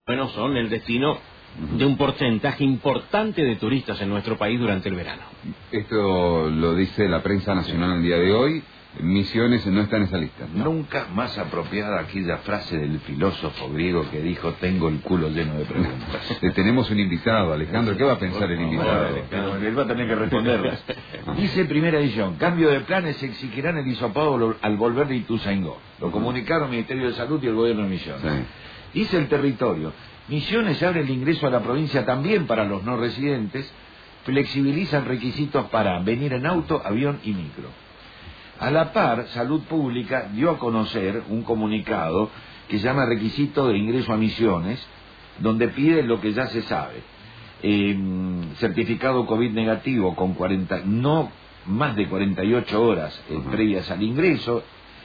bueno, son el destino de un porcentaje importante de turistas en nuestro país durante el verano. Esto lo dice la prensa nacional el día de hoy. Misiones no está en esa lista, ¿no? Nunca más apropiada aquella frase del filósofo griego que dijo: tengo el culo lleno de preguntas. Tenemos un invitado, Alejandro. ¿Qué va a pensar el invitado? Pero él va a tener que responderlas. Dice primera edición: cambio de planes, se exigirán el hisopado al volver de Ituzaingó. Lo comunicaron el Ministerio de Salud y el Gobierno de Misiones. Sí. Dice el Territorio: Misiones abre el ingreso a la provincia también para los no residentes, flexibilizan requisitos para venir en auto, avión y micro. A la par, Salud Pública dio a conocer un comunicado que se llama Requisito de Ingreso a Misiones, donde pide lo que ya se sabe: certificado COVID negativo con no más de 48 horas previas al ingreso.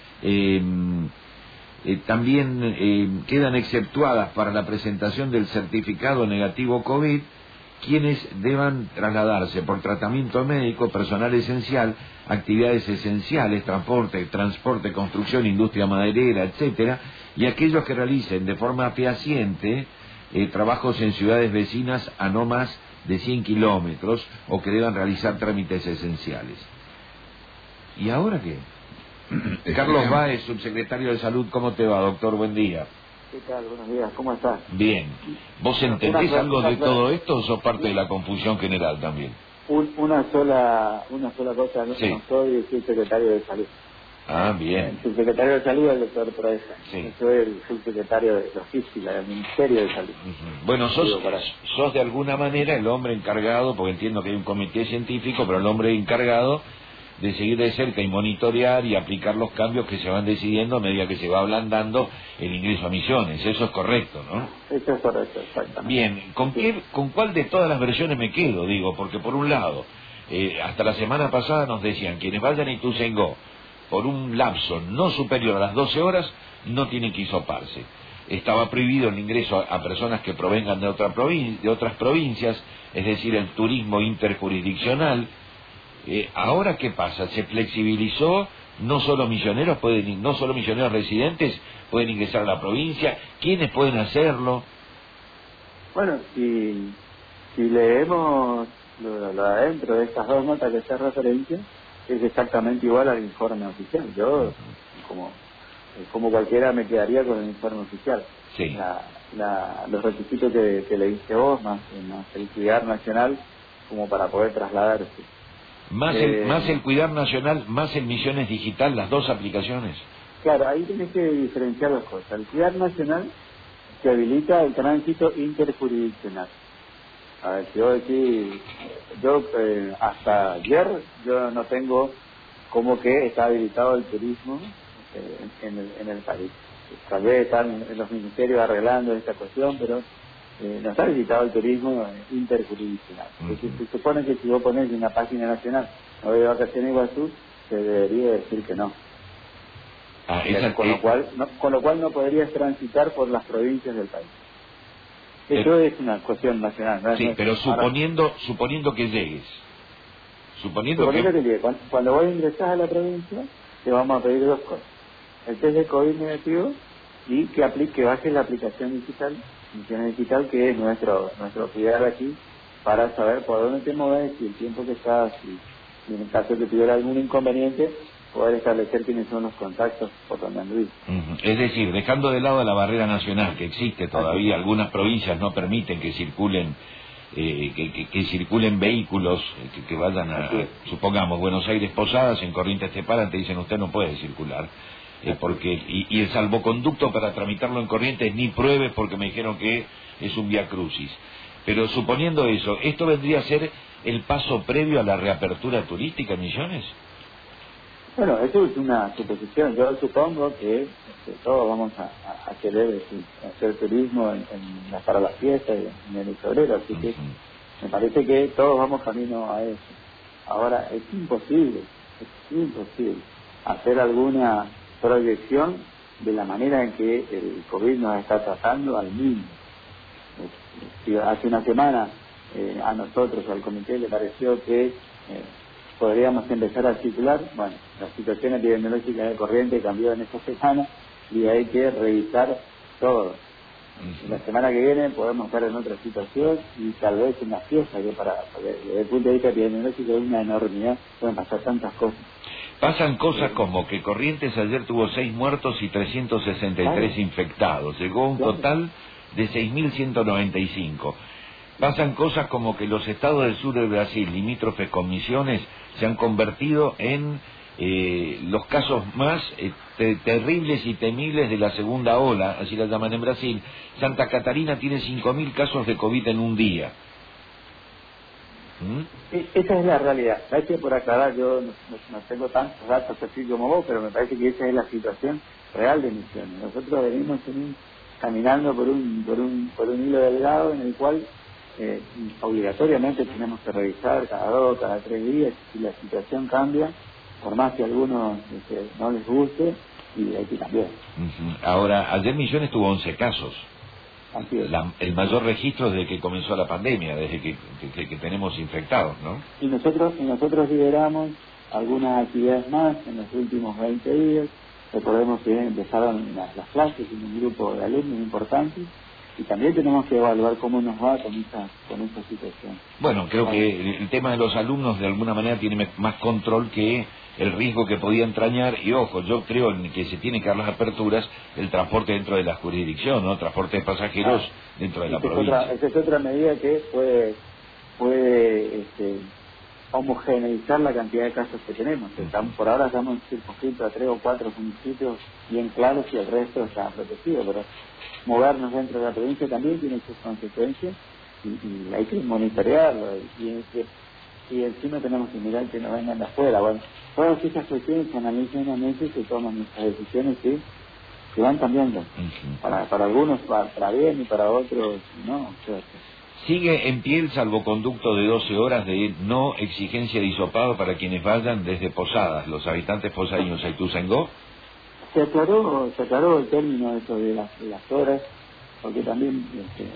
También quedan exceptuadas para la presentación del certificado negativo COVID quienes deban trasladarse por tratamiento médico, personal esencial, actividades esenciales, transporte, construcción, industria maderera, etcétera, y aquellos que realicen de forma fehaciente trabajos en ciudades vecinas a no más de 100 kilómetros o que deban realizar trámites esenciales. ¿Y ahora qué? Carlos Báez, subsecretario de Salud, ¿cómo te va, doctor? Buen día. ¿Qué tal? Buenos días, ¿cómo estás? Bien. ¿Vos entendés algo de todo esto o sos parte de la confusión general también? Una sola cosa, no, Sí. No soy el subsecretario de Salud. Ah, bien. El subsecretario de Salud es el doctor Proeza. Sí. Yo soy el subsecretario de logística del Ministerio de Salud. Bueno, sos de alguna manera el hombre encargado, porque entiendo que hay un comité científico, pero el hombre encargado de seguir de cerca y monitorear y aplicar los cambios que se van decidiendo a medida que se va ablandando el ingreso a Misiones. Eso es correcto, ¿no? Eso es correcto, exactamente. Bien, ¿con cuál de todas las versiones me quedo? Digo, porque por un lado, hasta la semana pasada nos decían: quienes vayan a Ituzaingó por un lapso no superior a las 12 horas no tienen que hisoparse. Estaba prohibido el ingreso a personas que provengan de otras provincias, es decir, el turismo interjurisdiccional. Ahora, ¿qué pasa? Se flexibilizó, no solo misioneros residentes pueden ingresar a la provincia. ¿Quiénes pueden hacerlo? Bueno, si leemos lo adentro de estas dos notas que se referencia, es exactamente igual al informe oficial. Yo, como cualquiera, me quedaría con el informe oficial. Sí. Los requisitos que le diste vos, más el cuidar nacional, como para poder trasladarse. Más el Cuidar Nacional, más el Misiones Digital, las dos aplicaciones. Claro, ahí tienes que diferenciar las cosas. El Cuidar Nacional te habilita el tránsito interjurisdiccional. A ver, si vos decís, hasta ayer yo no tengo como que está habilitado el turismo en el país. Tal vez están en los ministerios arreglando esta cuestión, pero no está habilitado el turismo interjurisdiccional. Entonces, se supone que si vos ponés en la página nacional no de vacaciones Iguazú, se debería decir que no. Con lo cual no podrías transitar por las provincias del país. Eso es una cuestión nacional, ¿no? Sí, pero suponiendo que llegues. Suponiendo que llegues. Cuando vos ingresás a la provincia, te vamos a pedir dos cosas: el test de COVID negativo y que bajes la aplicación digital, Misiones Digital, que es nuestro cuidar aquí, para saber por dónde te mueves y el tiempo que estás, y en el caso de que tuviera algún inconveniente, poder establecer quiénes son los contactos por donde anduviste. Es decir, dejando de lado la barrera nacional que existe todavía, algunas provincias no permiten que circulen que circulen vehículos que vayan supongamos, Buenos Aires Posadas, en Corrientes te paran, te dicen: usted no puede circular. Porque y el salvoconducto para tramitarlo en Corrientes ni pruebe, porque me dijeron que es un vía crucis. Pero suponiendo eso, ¿esto vendría a ser el paso previo a la reapertura turística en Misiones? Bueno, eso es una suposición. Yo supongo que todos vamos a querer hacer turismo para las fiestas en el febrero, así que me parece que todos vamos camino a eso. Ahora, es imposible hacer alguna proyección de la manera en que el COVID nos está tratando al mínimo. Si hace una semana a nosotros, al comité, le pareció que podríamos empezar a circular, bueno, la situación epidemiológica de Corrientes cambió en esta semana y hay que revisar todo. La semana que viene podemos estar en otra situación y tal vez en la fiesta, que desde el punto de vista epidemiológico es una enormidad, pueden pasar tantas cosas. Pasan cosas como que Corrientes ayer tuvo 6 muertos y 363 infectados. Llegó a un total de 6.195. Pasan cosas como que los estados del sur de Brasil, limítrofes con Misiones, se han convertido en los casos más terribles y temibles de la segunda ola, así la llaman en Brasil. Santa Catarina tiene 5.000 casos de COVID en un día. Esa es la realidad. Hay que, por aclarar, yo no tengo tantos datos así como vos, pero me parece que esa es la situación real de Misiones. Nosotros venimos caminando por un hilo delgado en el cual obligatoriamente tenemos que revisar cada 2, cada 3 días si la situación cambia, por más que a algunos no les guste, y hay que cambiar. Ahora, ayer Misiones tuvo 11 casos. Así es. El mayor registro desde que comenzó la pandemia, desde que tenemos infectados, ¿no? Y nosotros lideramos algunas actividades más en los últimos 20 días. Recordemos que empezaron las clases en un grupo de alumnos importantes, y también tenemos que evaluar cómo nos va con esta situación. Bueno, creo que el tema de los alumnos de alguna manera tiene más control que el riesgo que podía entrañar, y ojo, yo creo que se tienen que dar las aperturas del transporte dentro de la jurisdicción, ¿no? Transporte de pasajeros dentro de la provincia. Esa es otra medida que puede homogeneizar la cantidad de casos que tenemos. Por ahora estamos circunscritos a 3 o 4 municipios bien claros y el resto está protegido, pero movernos dentro de la provincia también tiene sus consecuencias y hay que monitorearlo, y encima tenemos que mirar que no vengan de afuera. Bueno, todas esas cuestiones se analizan a meses, se toman nuestras decisiones que van cambiando. Para algunos para bien y para otros no. Sigue en pie el salvoconducto de 12 horas de no exigencia de hisopado para quienes vayan desde Posadas, los habitantes posadeños a Ituzaingó. Se aclaró el término eso de las horas, porque también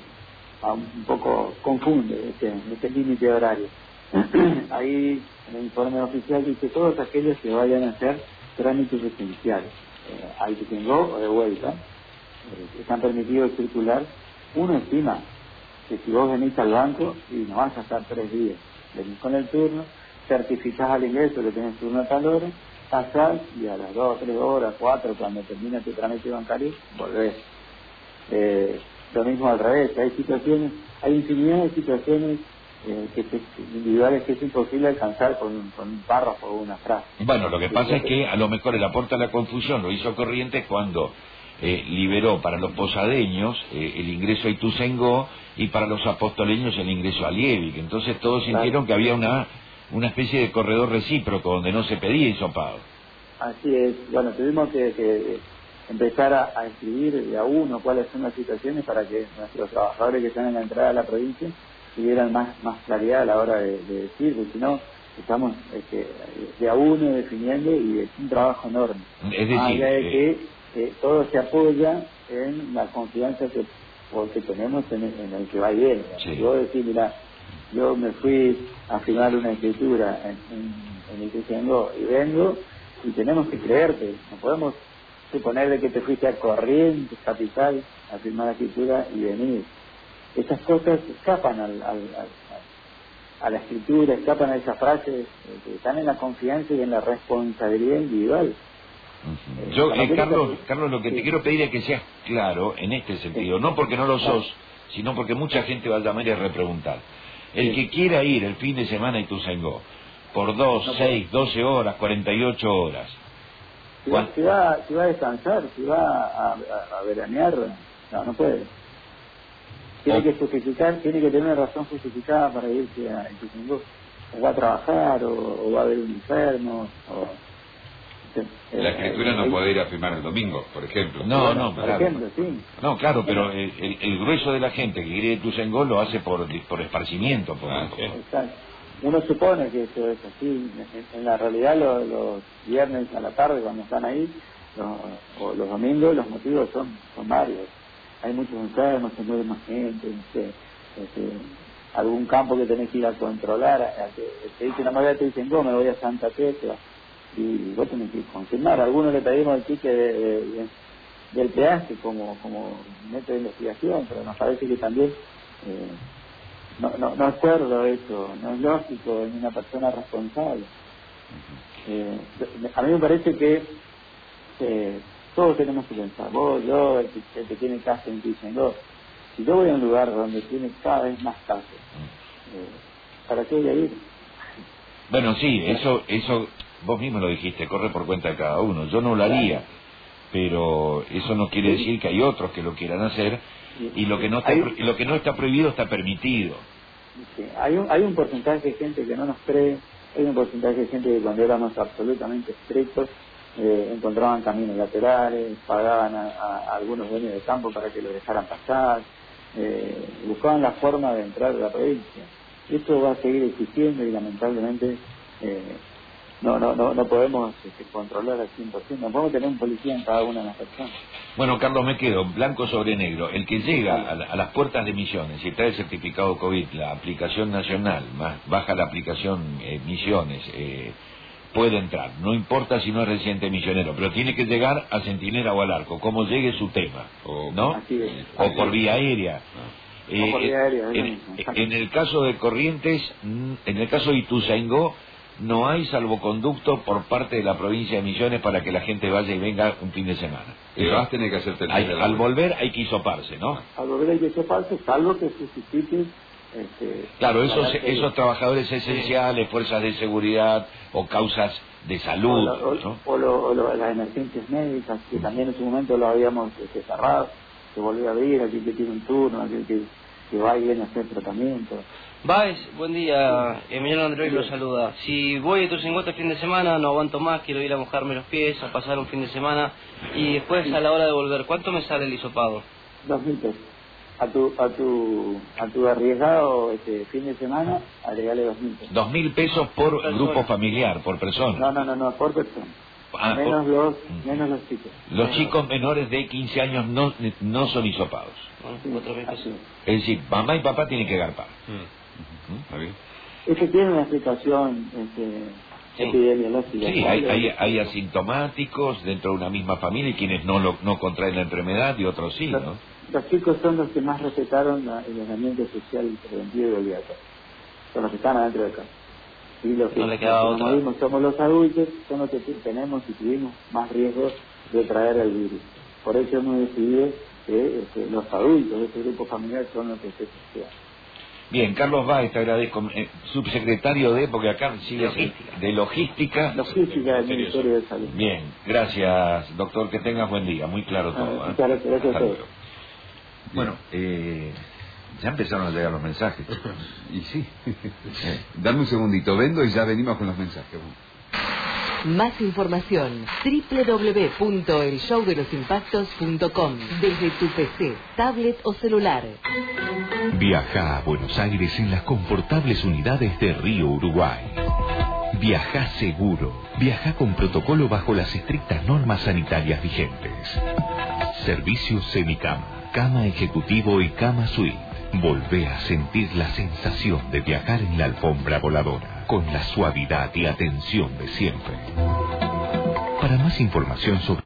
un poco confunde este límite horario. Ahí en el informe oficial dice todos aquellos que vayan a hacer trámites esenciales, a Ituzaingó o de vuelta, están permitidos circular. Uno estima que si vos venís al banco y no vas a estar 3 días, venís con el turno, certificás al ingreso que tenés turno a tal hora, pasás y a las 2, 3 horas, 4, cuando termina tu trámite bancario, volvés. Lo mismo al revés, hay infinidad de situaciones individuales que es imposible alcanzar con un párrafo o una frase. Bueno, lo que pasa es que a lo mejor el aporte a la confusión lo hizo Corrientes cuando liberó para los posadeños el ingreso a Ituzaingó y para los apostoleños el ingreso a Liebig. Entonces todos sintieron que había una especie de corredor recíproco donde no se pedía hisopado. Así es. Bueno, tuvimos que empezar a escribir de a uno cuáles son las situaciones para que nuestros trabajadores que están en la entrada de la provincia tuvieran más claridad a la hora de decir, porque si no estamos de a uno definiendo y es un trabajo enorme. Es decir, que todo se apoya en la confianza que tenemos en el que va y viene. Sí. Yo decir, mira, yo me fui a firmar una escritura en Ituzaingó y vengo, y tenemos que creerte, no podemos suponer de que te fuiste a Corrientes, capital, a firmar la escritura y venir. Esas cosas escapan a la escritura, escapan a esas frases que están en la confianza y en la responsabilidad individual. Yo, Carlos, lo que te quiero pedir es que seas claro en este sentido, no porque no lo sos, sino porque mucha gente va a llamar y a repreguntar. El que quiera ir el fin de semana a Ituzaingó por 2, 6, 12 horas, 48 horas. Si va a descansar, si va a veranear, no puede. Tiene que justificar, tiene que tener una razón justificada para irse a Ituzaingó. O va a trabajar, o va a ver un enfermo, La escritura no puede ir a firmar el domingo, por ejemplo. No, por claro. ejemplo, sí. No, claro, pero el grueso de la gente que quiere ir a Ituzaingó lo hace por esparcimiento. Exacto. Uno supone que eso es así. En la realidad, los viernes a la tarde, cuando están ahí, o los domingos, los motivos son varios. Hay muchos enfermos, se mueve más gente, algún campo que tenés que ir a controlar, te dicen, no me voy a Ituzaingó, me voy a Santa Tecla, y vos tenés que confirmar. A algunos le pedimos el ticket del peaje como método de investigación, pero nos parece que también no acuerdo eso, no es lógico en una persona responsable. A mí me parece que todos tenemos que pensar, vos, yo, el que tiene casa en Quilmes, si yo voy a un lugar donde tiene cada vez más casos, ¿para qué voy a ir? Bueno, sí, eso vos mismo lo dijiste, corre por cuenta de cada uno. Yo no lo haría, pero eso no quiere decir que hay otros que lo quieran hacer, y lo que no está prohibido está permitido. Sí, hay un porcentaje de gente que no nos cree, hay un porcentaje de gente que cuando éramos absolutamente estrictos encontraban caminos laterales, pagaban a algunos dueños de campo para que lo dejaran pasar, buscaban la forma de entrar a la provincia. Esto va a seguir existiendo y lamentablemente no podemos controlar al 100%, no podemos tener un policía en cada una de las personas. Bueno, Carlos, me quedo blanco sobre negro. El que llega a las puertas de Misiones y trae el certificado COVID, la aplicación nacional, más baja la aplicación Misiones, puede entrar. No importa si no es residente misionero, pero tiene que llegar a Centinela o al Arco, como llegue su tema, ¿no? Así es. O por vía aérea. En el caso de Corrientes, en el caso de Ituzaingó, no hay salvoconducto por parte de la provincia de Misiones para que la gente vaya y venga un fin de semana. Vas a tener que hacerte al volver hay que hisoparse, ¿no? Al volver hay que hisoparse, salvo que se suscite. Claro, esos trabajadores esenciales, fuerzas de seguridad o causas de salud, o las emergencias médicas, que también en su momento lo habíamos cerrado, se volvió a abrir, aquel que tiene un turno, aquel que va y viene a hacer tratamiento. Baez, buen día, Emiliano Andrés lo saluda. Si voy a Ituzaingó este fin de semana, no aguanto más, quiero ir a mojarme los pies, a pasar un fin de semana, y después a la hora de volver, ¿cuánto me sale el hisopado? 2.000 pesos. A tu arriesgado fin de semana, agregale 2.000 pesos. 2.000 pesos por grupo familiar, por persona. No, por persona. Menos los chicos. Los chicos menores de 15 años no son hisopados. Es decir, mamá y papá tienen que garpar. ¿Está bien? Eso tiene una explicación epidemiológica. Sí, hay asintomáticos dentro de una misma familia y quienes no contraen la enfermedad y otros sí, ¿no? Los chicos son los que más respetaron el ordenamiento social preventivo y obligatorio. Son los que están adentro de casa. Y los que somos los adultos, son los que tenemos y tuvimos más riesgo de traer el virus. Por eso hemos decidido que los adultos de este grupo familiar son los que se testean. Bien, Carlos Baez, te agradezco, subsecretario porque acá sigue de Logística del Ministerio de Salud. Bien, gracias, doctor, que tengas buen día, muy claro todo. Gracias a todos. Bueno, ya empezaron a llegar los mensajes. Y sí. Dame un segundito, vendo y ya venimos con los mensajes. Más información, www.elshowdelosimpactos.com, desde tu PC, tablet o celular. Viaja a Buenos Aires en las confortables unidades de Río Uruguay. Viaja seguro. Viaja con protocolo bajo las estrictas normas sanitarias vigentes. Servicio semicama, cama ejecutivo y cama suite. Volvé a sentir la sensación de viajar en la alfombra voladora, con la suavidad y atención de siempre. Para más información sobre